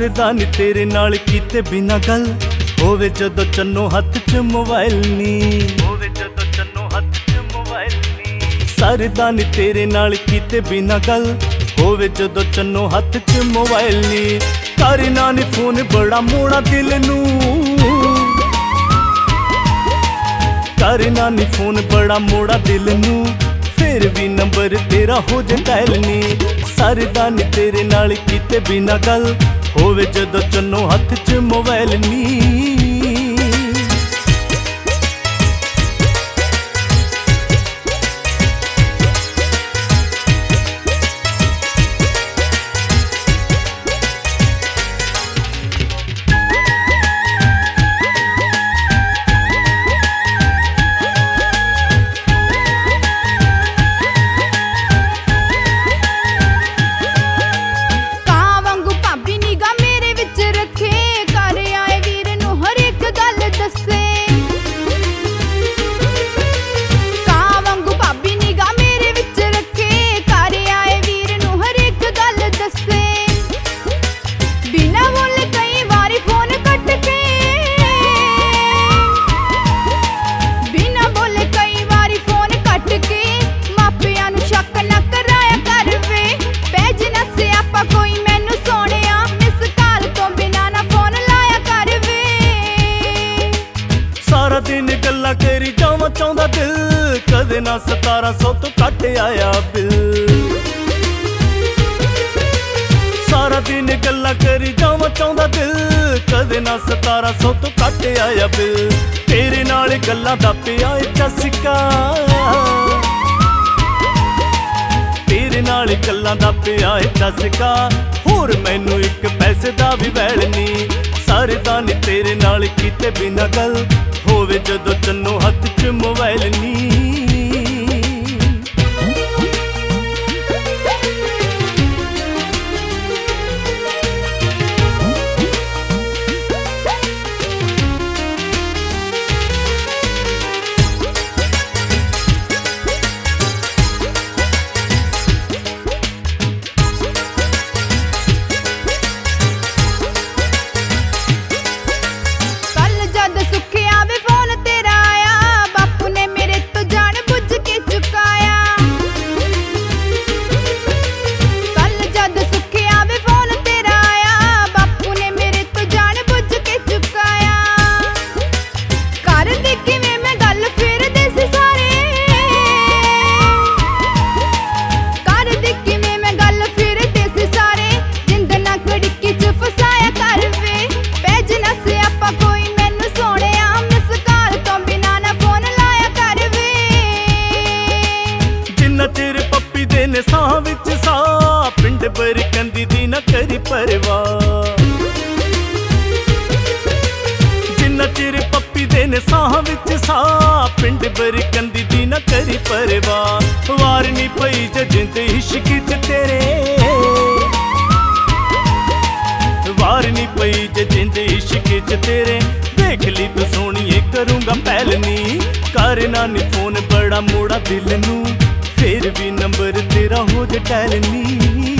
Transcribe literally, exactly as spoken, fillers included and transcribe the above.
सरदा नी तेरे नाल कीते बिना गल, होवे जदों चन्नो हत्थ च मोबाइल नी, होवे जदों चन्नो हत्थ च मोबाइल नी। सरदा नी तेरे नाल कीते बिना गल, होवे जदों चन्नो हत्थ च मोबाइल नी। करना नी फोन बड़ा मोड़ा दिल नू, करना नी फोन बड़ा मोड़ा दिल नू, फिर भी नंबर तेरा हो जाए डायल नी। सरदा नी तेरे नाल कीते बिना गल, होवे जदों चन्नो हत्थ च मोबाइल नी। सारा दिन गल्लां करी जावां चाहुंदा दिल, कदे ना सतारा सौ तो घट आया बिल। सारा दिन गल्लां करी जावां चाहुंदा दिल, कदे ना सतारा सौ तो घट आया बिल। तेरे नाल गल्लां दा पिया ए चस्का, तेरे नाल गल्लां दा पिया ए चस्का, होर मैनू एक पैसे दा भी वैल नी। सरदा नी तेरे नाल कीते बिना गल, होवे जदों चन्नो हत्थ च मोबाइल नी। ने साह विच सा पिंड बरकंदी दी ना करी परवाह, जिन्ना चिर पप्पी दे ने साह विच सा पिंड बरकंदी दी ना करी परवाह। वार नी पई जिंद इश्क च तेरे, वार नी पई जिंद इश्क च तेरे, देख ली तू सोहणीए करूंगा पहल नी। करना नी फोन बड़ा मोड़ा दिल नू, फिर भी नंबर तेरा हो जाए डायल नी।